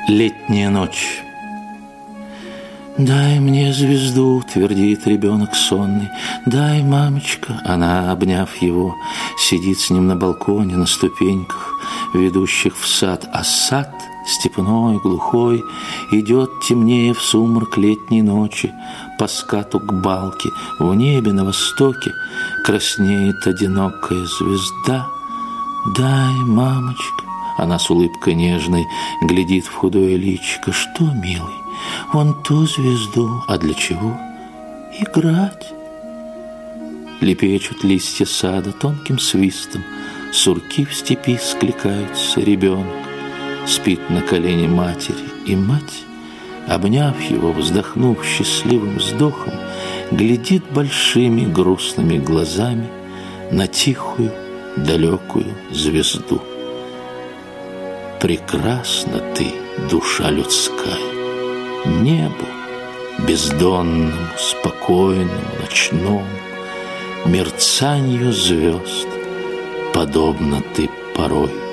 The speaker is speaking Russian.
Летняя ночь. «Дай мне звезду», — твердит ребенок сонный. «Дай, мамочка». Она, обняв его, сидит с ним на балконе, на ступеньках, ведущих в сад. А сад степной, глухой, идет темнее в сумрак летней ночи. По скату к балке в небе на востоке краснеет одинокая звезда. «Дай, мамочка». Она с улыбкой нежной глядит в худое личико. «Что, милый? Вон ту звезду». «А для чего?» «Играть». Лепечут листья сада тонким свистом, сурки в степи скликаются. Ребенок спит на колене матери, и мать, обняв его, вздохнув счастливым вздохом, глядит большими грустными глазами на тихую далекую звезду. Прекрасна ты, душа людская, небу бездонному, спокойному, ночному, мерцанью звезд подобна ты порой.